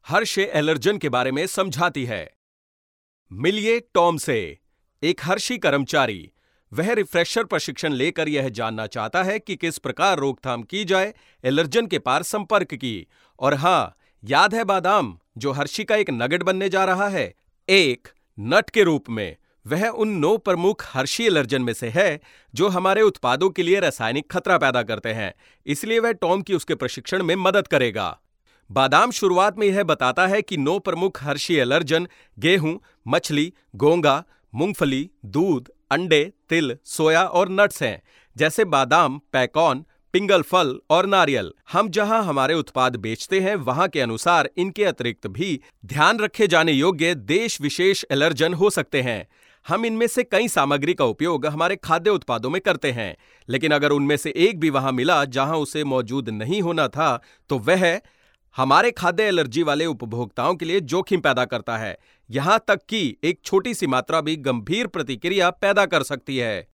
Hershey allergen के बारे में समझाती है। मिलिए टॉम से। एक हर्षी कर्मचारी। वह रिफ्रेशर प्रशिक्षण लेकर यह जानना चाहता है कि किस प्रकार रोकथाम की जाए एलर्जन के पार संपर्क की। और हां, याद है बादाम जो हर्षी का एक नगेट बनने जा रहा है, एक नट के रूप में। वह उन 9 प्रमुख हर्षी एलर्जन में से है जो हमारे उत्पादों के लिए रासायनिक खतरा पैदा करते हैं। इसलिए वह टॉम की उसके प्रशिक्षण में मदद करेगा। बादाम शुरुआत में यह बताता है कि 9 प्रमुख हर्षी एलर्जन गेहूं, मछली, घोंघा, मूंगफली, दूध, अंडे, तिल, सोया और नट्स हैं, जैसे बादाम, पैकॉर्न, पिंगल फल और नारियल। हम जहां हमारे उत्पाद बेचते हैं वहां के अनुसार इनके अतिरिक्त भी ध्यान रखे जाने योग्य देश विशेष एलर्जन हो सकते हैं। हम इनमें से कई सामग्री का उपयोग हमारे खाद्य उत्पादों में करते हैं, लेकिन अगर उनमें से एक भी वहां मिला जहां उसे मौजूद नहीं होना था, तो वह हमारे खाद्य एलर्जी वाले उपभोक्ताओं के लिए जोखिम पैदा करता है। यहां तक कि एक छोटी सी मात्रा भी गंभीर प्रतिक्रिया पैदा कर सकती है।